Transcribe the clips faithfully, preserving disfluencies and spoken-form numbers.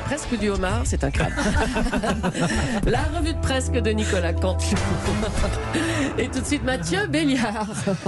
presque du homard, c'est un crabe. La revue de presse de Nicolas Canteloup. Et tout de suite Mathieu Béliard.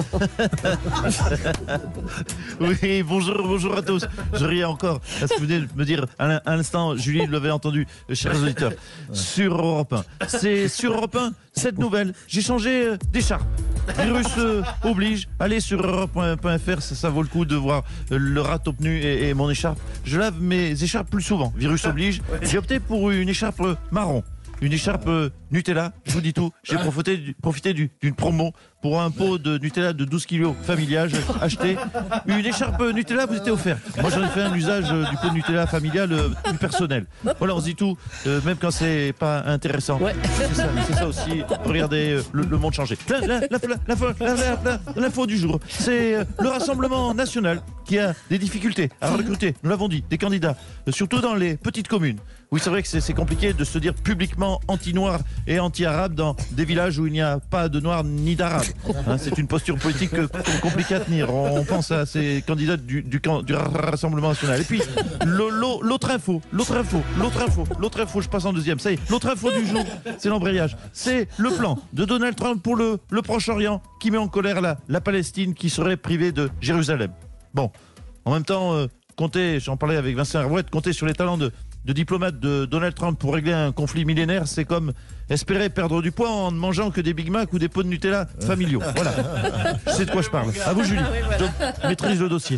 Oui, bonjour, bonjour à tous. Je riais encore à ce que vous venez de me dire à l'instant, Julie l'avait entendu, chers auditeurs, sur Europe un. C'est sur Europe un, cette nouvelle. J'ai changé euh, d'écharpe. Virus euh, oblige. Allez sur europe point f r, ça, ça vaut le coup de voir euh, le râteau nu et, et mon écharpe. Je lave mes écharpes plus souvent. Virus oblige. J'ai opté pour une écharpe marron. Une écharpe euh, Nutella, je vous dis tout. J'ai profité, du, profité du, d'une promo pour un pot de Nutella de douze kilos familial. J'ai acheté une écharpe Nutella, vous était offert. Moi, j'en ai fait un usage euh, du pot de Nutella familial euh, plus personnel. Voilà, on se dit tout, euh, même quand c'est pas intéressant. Ouais. C'est ça, c'est ça aussi. Regardez euh, le, le monde changer. La, la, la, la, la, la, la, l'info du jour, c'est euh, le Rassemblement national qui a des difficultés à recruter, nous l'avons dit, des candidats, euh, surtout dans les petites communes. Oui, c'est vrai que c'est, c'est compliqué de se dire publiquement anti-noir et anti-arabe dans des villages où il n'y a pas de noirs ni d'arabes. Hein, c'est une posture politique euh, compliquée à tenir. On pense à ces candidats du, du, du Rassemblement national. Et puis, le, l'autre info, l'autre info, l'autre info, l'autre info, je passe en deuxième. Ça y est, l'autre info du jour, c'est l'embrayage. C'est le plan de Donald Trump pour le, le Proche-Orient qui met en colère la, la Palestine qui serait privée de Jérusalem. Bon, en même temps, euh, compter, j'en parlais avec Vincent Herouet, compter sur les talents de de diplomate de Donald Trump pour régler un conflit millénaire, c'est comme espérer perdre du poids en ne mangeant que des Big Mac ou des pots de Nutella familiaux. Voilà. Je sais de quoi je parle. À vous, Julie. Ah oui, voilà. Je maîtrise le dossier.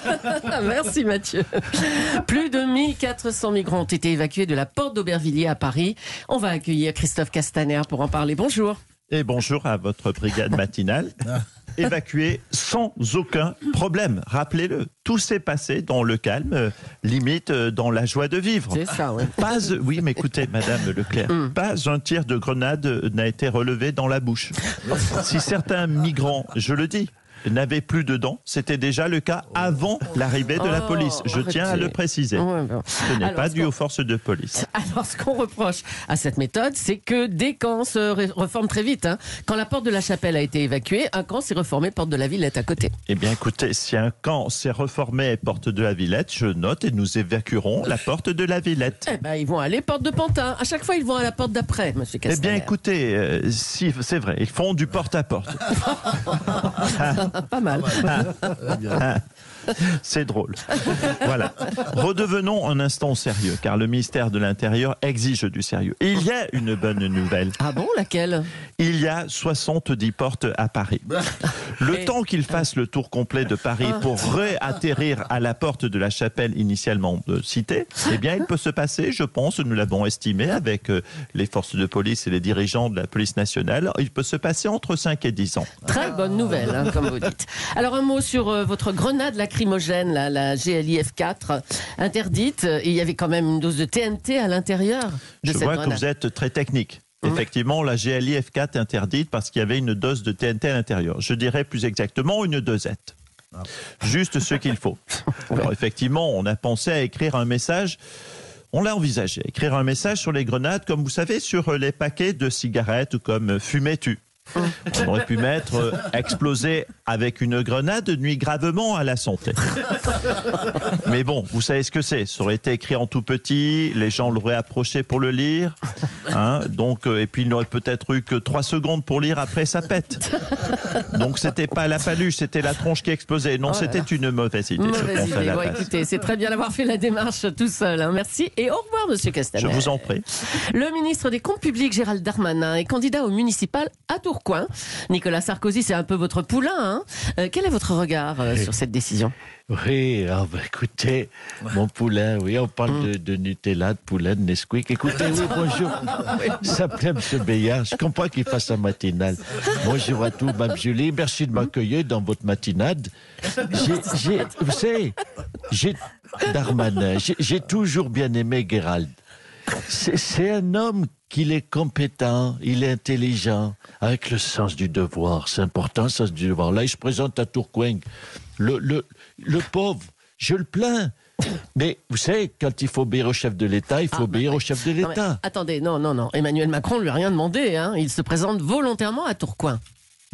Merci, Mathieu. Plus de mille quatre cents migrants ont été évacués de la porte d'Aubervilliers à Paris. On va accueillir Christophe Castaner pour en parler. Bonjour. Et bonjour à votre brigade matinale. Évacué sans aucun problème. Rappelez-le, tout s'est passé dans le calme, euh, limite euh, dans la joie de vivre. C'est ça, oui. Pas, oui, mais écoutez, Madame Leclerc, mm. pas un tir de grenade n'a été relevé dans la bouche. Si certains migrants, je le dis, n'avaient plus de dents, c'était déjà le cas avant l'arrivée de la police. Je tiens à le préciser. Ouais, bon. Ce n'est Alors, pas dû aux forces de police. Alors, ce qu'on reproche à cette méthode, c'est que des camps se reforment très vite. Hein. Quand la porte de la Chapelle a été évacuée, un camp s'est reformé porte de la Villette à côté. Eh bien, écoutez, si un camp s'est reformé porte de la Villette, je note et nous évacuerons la porte de la Villette. Eh bien, ils vont aller porte de Pantin. À chaque fois, ils vont à la porte d'après, monsieur Castaner. Eh bien, écoutez, euh, si, c'est vrai, ils font du porte-à-porte. Pas mal. C'est drôle. Voilà. Redevenons un instant sérieux, car le ministère de l'Intérieur exige du sérieux. Et il y a une bonne nouvelle. Ah bon, laquelle ? Il y a soixante-dix portes à Paris. Le Et... temps qu'il fasse le tour complet de Paris pour réatterrir à la porte de la Chapelle initialement citée, eh bien, il peut se passer, je pense, nous l'avons estimé avec les forces de police et les dirigeants de la police nationale, il peut se passer entre cinq et dix ans. Très bonne nouvelle, hein, comme vous dites. Alors, un mot sur euh, votre grenade lacrymogène, la, la G L I F quatre, interdite. Et il y avait quand même une dose de T N T à l'intérieur de je cette vois grenade. Que vous êtes très technique. Effectivement, la G L I F quatre est interdite parce qu'il y avait une dose de T N T à l'intérieur. Je dirais plus exactement une dosette. Juste ce qu'il faut. Alors effectivement, on a pensé à écrire un message. On l'a envisagé, écrire un message sur les grenades, comme vous savez, sur les paquets de cigarettes ou comme fumais-tu. On aurait pu mettre euh, exploser avec une grenade nuit gravement à la santé. Mais bon, vous savez ce que c'est. Ça aurait été écrit en tout petit, les gens l'auraient approché pour le lire. Hein, donc, euh, et puis il n'aurait peut-être eu que trois secondes pour lire, après ça pète. Donc c'était pas la paluche, c'était la tronche qui explosait. Non, oh c'était une mauvaise idée. Mauvaise idée. Bon, écoutez, c'est très bien d'avoir fait la démarche tout seul. Hein. Merci et au revoir, monsieur Castaner. Je vous en prie. Le ministre des Comptes publics, Gérald Darmanin, est candidat au municipal à Tourcoing. Nicolas Sarkozy, c'est un peu votre poulain. Hein. Euh, quel est votre regard euh, sur cette décision ? Oui, oh bah écoutez, mon poulain, oui, on parle mmh. de, de Nutella, de poulain, de Nesquik. Écoutez, oui, bonjour. Ça plaît, M. Béliard. Je comprends qu'il fasse un matinal. Bonjour à tous, Mme Julie. Merci de m'accueillir dans votre matinade. J'ai, j'ai, vous savez, j'ai, Darmanin, j'ai, j'ai toujours bien aimé Gérald. C'est, c'est un homme qu'il est compétent, il est intelligent, avec le sens du devoir. C'est important, le sens du devoir. Là, il se présente à Tourcoing. Le, le, le pauvre, je le plains. Mais vous savez, quand il faut obéir au chef de l'État, il faut ah, obéir au chef de l'État. Non, attendez, non, non, non. Emmanuel Macron ne lui a rien demandé. Hein. Il se présente volontairement à Tourcoing.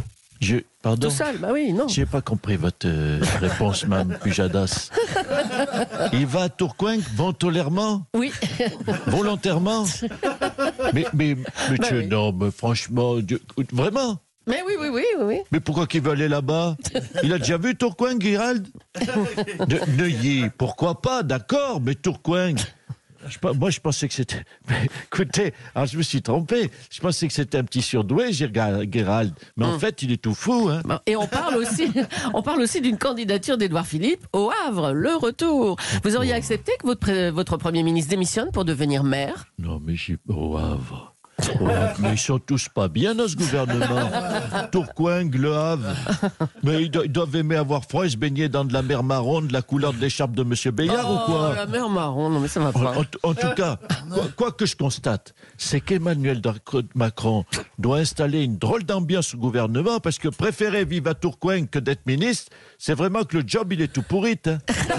Je, pardon. Tout seul, bah oui, non. J'ai pas compris votre euh, réponse, Mme Pujadas. Il va à Tourcoing volontairement, Oui. volontairement. Mais, mais, mais Bah tu- oui. non, mais franchement, Dieu- vraiment. Mais oui, oui, oui, oui, oui. Mais pourquoi qu'il veut aller là-bas? Il a déjà vu Tourcoing, Gérald? De Neuilly, pourquoi pas, d'accord, mais Tourcoing. Je pas- moi, je pensais que c'était. Mais, écoutez, alors je me suis trompé. Je pensais que c'était un petit surdoué, Gérald. Gérald. Mais en fait, il est tout fou. Hein. Bon, et on parle aussi, on parle aussi d'une candidature d'Édouard Philippe au Havre, le retour. Vous auriez accepté que votre, pré- votre Premier ministre démissionne pour devenir maire? Non, mais j'ai. Au Havre. Au Havre. Mais ils sont tous pas bien dans ce gouvernement. Tourcoing, Le Havre. Mais ils, do- ils doivent aimer avoir froid et se baigner dans de la mer marron, de la couleur de l'écharpe de M. Bayard ou Oh, quoi? la mer marron, non mais ça va pas. En, en tout cas, quoi, quoi que je constate, c'est qu'Emmanuel Macron doit installer une drôle d'ambiance au gouvernement parce que préférer vivre à Tourcoing que d'être ministre, c'est vraiment que le job, il est tout pourri. Hein.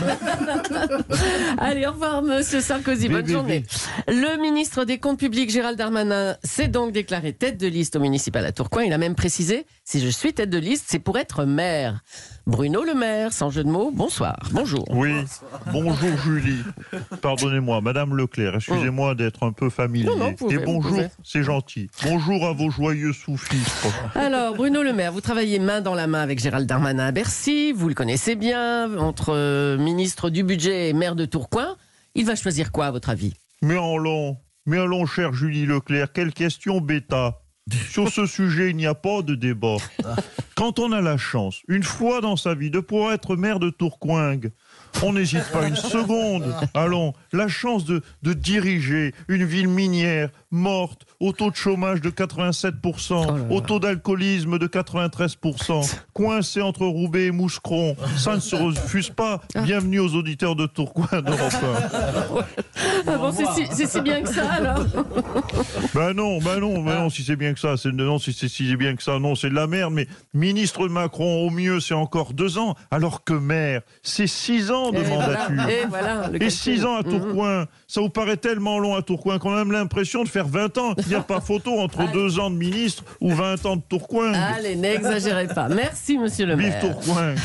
Allez, au revoir, monsieur Sarkozy. Bonne Oui, oui, journée. Le ministre des Comptes publics, Gérald Darmanin, s'est donc déclaré tête de liste au municipal à Tourcoing. Il a même précisé, si je suis tête de liste, c'est pour être maire. Bruno Le Maire, sans jeu de mots, bonsoir. Bonjour. Oui, bonjour Julie. Pardonnez-moi, Madame Leclerc, excusez-moi d'être un peu familier. Non, non, vous pouvez, Et vous bonjour, pouvez. c'est gentil. Bonjour à vos joyeux sous-fils. Alors, Bruno Le Maire, vous travaillez main dans la main avec Gérald Darmanin à Bercy. Vous le connaissez bien, entre euh, ministre du budget et maire de Tourcoing. Il va choisir quoi, à votre avis? Mais allons, mais allons, chère Julie Leclerc, quelle question bêta. Sur ce sujet, il n'y a pas de débat. Quand on a la chance, une fois dans sa vie, de pouvoir être maire de Tourcoing, on n'hésite pas une seconde. Allons, la chance de, de diriger une ville minière, morte, au taux de chômage de quatre-vingt-sept pour cent, Oh là là. au taux d'alcoolisme de quatre-vingt-treize pour cent, coincé entre Roubaix et Mouscron, ça ne se refuse pas. Bienvenue aux auditeurs de Tourcoing d'Europe un. Ah bon, c'est si, c'est si bien que ça, alors? Ben non, ben non, ben non, si c'est bien que ça, c'est non, si c'est si bien que ça, non, c'est de la merde. Mais ministre de Macron, au mieux, c'est encore deux ans, alors que maire, c'est six ans de Et mandature. voilà, et voilà, le Et calcul. six ans à Tourcoing, ça vous paraît tellement long à Tourcoing qu'on a même l'impression de faire vingt ans. Il n'y a pas photo entre deux ans de ministre ou vingt ans de Tourcoing. Allez, n'exagérez pas. Merci, monsieur le Vive maire. Tourcoing.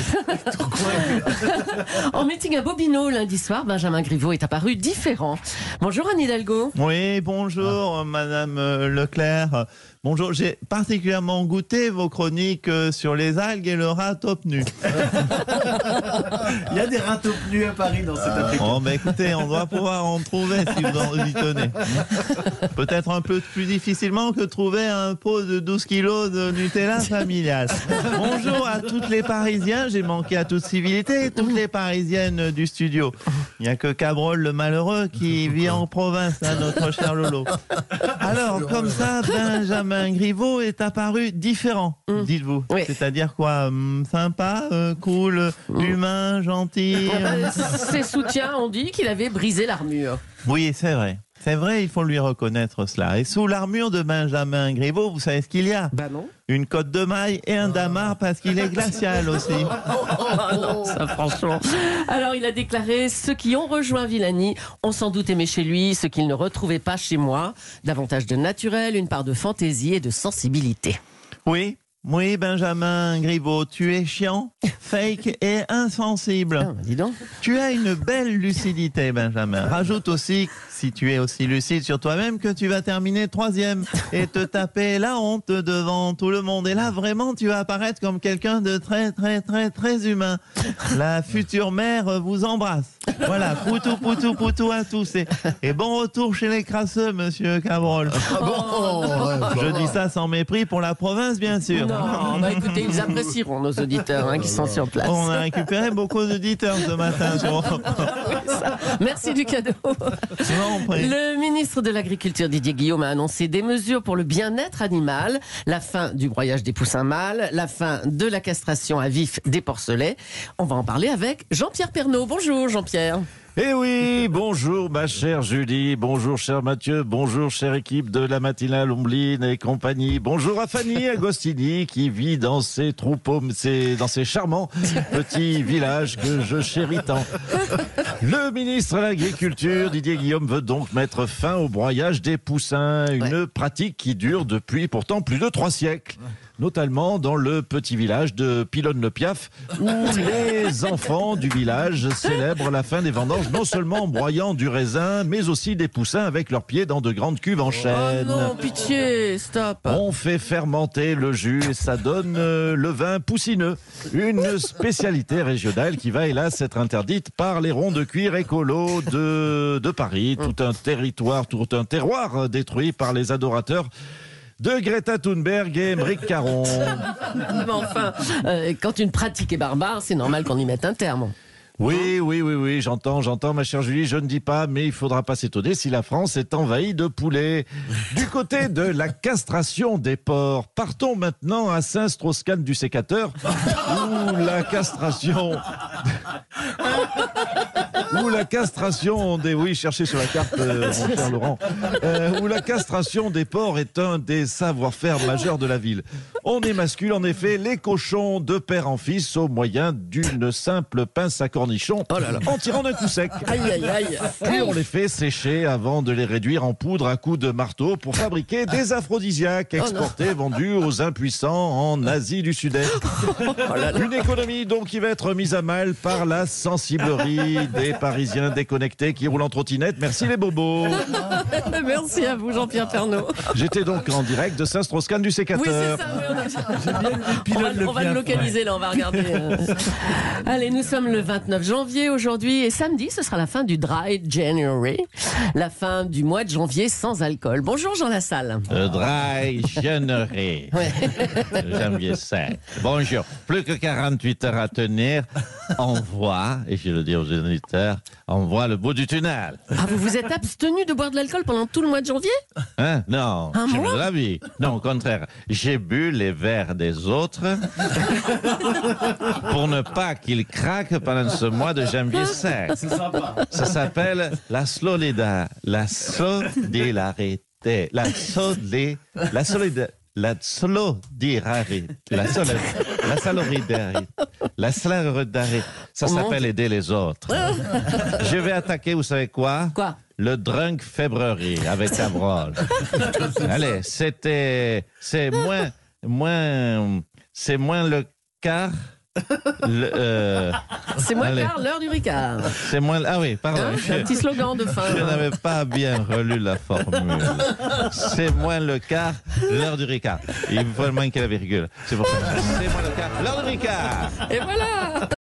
En meeting à Bobino lundi soir, Benjamin Griveaux est apparu différent. Bonjour Anne Hidalgo. Oui, bonjour Madame euh, Leclerc. Bonjour, j'ai particulièrement goûté vos chroniques euh, sur les algues et le rat top nu. Il y a des rats top nus à Paris dans cette Afrique. Oh, bah écoutez, on doit pouvoir en trouver si vous en y tenez. Peut-être un peu plus difficilement que trouver un pot de douze kilos de Nutella familial. Bonjour à toutes les Parisiens, j'ai manqué à toute civilité, toutes les Parisiennes du studio. Il n'y a que Cabrol le malheureux qui vit en province, hein, notre cher Lolo. Alors, comme ça, Benjamin Griveaux est apparu différent, dites-vous. Oui. C'est-à-dire quoi hum, Sympa, euh, cool, humain, gentil euh, Euh, Ses soutiens ont dit qu'il avait brisé l'armure. Oui, c'est vrai. C'est vrai, il faut lui reconnaître cela. Et sous l'armure de Benjamin Griveaux, vous savez ce qu'il y a? Bah non. Une côte de maille et un damar parce qu'il est glacial aussi. Ah non, ça franchement. Alors il a déclaré, ceux qui ont rejoint Villani ont sans doute aimé chez lui ce qu'ils ne retrouvaient pas chez moi. Davantage de naturel, une part de fantaisie et de sensibilité. Oui, oui, Benjamin Griveaux, tu es chiant, fake et insensible. Ah, dis donc. Tu as une belle lucidité, Benjamin. Rajoute aussi, si tu es aussi lucide sur toi-même, que tu vas terminer troisième et te taper la honte devant tout le monde. Et là, vraiment, tu vas apparaître comme quelqu'un de très, très, très, très humain. La future mère vous embrasse. Voilà, poutou, poutou, poutou à tous. Et, et bon retour chez les crasseux, monsieur Cabrol. Je dis ça sans mépris pour la province, bien sûr. Non, bah écoutez, ils apprécieront nos auditeurs hein, qui sont sur place. On a récupéré beaucoup d'auditeurs ce matin sur Europe. Merci du cadeau. Non, prie. Le ministre de l'Agriculture Didier Guillaume a annoncé des mesures pour le bien-être animal, la fin du broyage des poussins mâles, la fin de la castration à vif des porcelets. On va en parler avec Jean-Pierre Pernaut. Bonjour Jean-Pierre. Eh oui, bonjour ma chère Julie, bonjour cher Mathieu, bonjour chère équipe de la matinale Ombline et compagnie, bonjour à Fanny Agostini qui vit dans ses troupeaux, ses, dans ses charmants petits villages que je chéris tant. Le ministre de l'Agriculture, Didier Guillaume, veut donc mettre fin au broyage des poussins, une Ouais. pratique qui dure depuis pourtant plus de trois siècles. notamment dans le petit village de Pilonne-le-Piaf, où les enfants du village célèbrent la fin des vendanges, non seulement en broyant du raisin, mais aussi des poussins avec leurs pieds dans de grandes cuves en Oh chêne. non, pitié, stop. On fait fermenter le jus et ça donne euh, le vin poussineux. Une spécialité régionale qui va hélas être interdite par les ronds de cuir écolos de, de Paris. Tout un territoire, tout un terroir détruit par les adorateurs de Greta Thunberg et Émeric Caron. Mais enfin, euh, quand une pratique est barbare, c'est normal qu'on y mette un terme. Oui, oui, oui, oui, j'entends, j'entends, ma chère Julie, je ne dis pas, mais il faudra pas s'étonner si la France est envahie de poulets. Du côté de la castration des porcs, partons maintenant à Saint-Strauss-Kahn du sécateur, où la castration... Où la castration des... Oui, cherchez sur la carte, euh, mon cher Laurent. Euh, où la castration des porcs est un des savoir-faire majeurs de la ville. On émascule en effet les cochons de père en fils au moyen d'une simple pince à cornichons en tirant d'un coup sec. Aïe, aïe, aïe. Puis on les fait sécher avant de les réduire en poudre à coups de marteau pour fabriquer des aphrodisiaques exportés, vendus aux impuissants en Asie du Sud-Est. Une économie donc qui va être mise à mal par la sensiblerie des Parisiens déconnectés qui roulent en trottinette. Merci les bobos. Merci à vous, Jean-Pierre Pernaut. J'étais donc en direct de Saint-Strauss-Kahn du Oui, c'est sécateur. ça. Oui, on, a... on, va, on va le localiser, là, on va regarder. euh. Allez, nous sommes le vingt-neuf janvier aujourd'hui et samedi, ce sera la fin du Dry January, la fin du mois de janvier sans alcool. Bonjour Jean Lassalle. Le dry January. Ouais. Janvier cinq. Bonjour. Plus que quarante-huit heures à tenir. On voit, et je le dis aux auditeurs, on voit le bout du tunnel. Ah, vous vous êtes abstenu de boire de l'alcool pendant tout le mois de janvier? Hein? Non, Un jamais mois de la vie. Non, au contraire, j'ai bu les verres des autres pour ne pas qu'ils craquent pendant ce mois de janvier cinq. C'est sympa. Ça s'appelle la solida, la solidarité, la solé, la solidarité. La solidarité, la solidarité, la solidarité, la solidarité, ça s'appelle aider les autres. Je vais attaquer, vous savez quoi? Quoi? Le drunk February avec Cabrol. Allez, c'était, c'est moins, moins, c'est moins le quart. Le, euh, C'est moins allez. quart, l'heure du Ricard. C'est moins, ah oui, pardon. Hein, je- un petit slogan de fin. je n'avais pas bien relu la formule. C'est moins le quart, l'heure du Ricard. Il faut manquer la virgule. C'est pour ça. C'est moins le quart, l'heure du Ricard. Et voilà.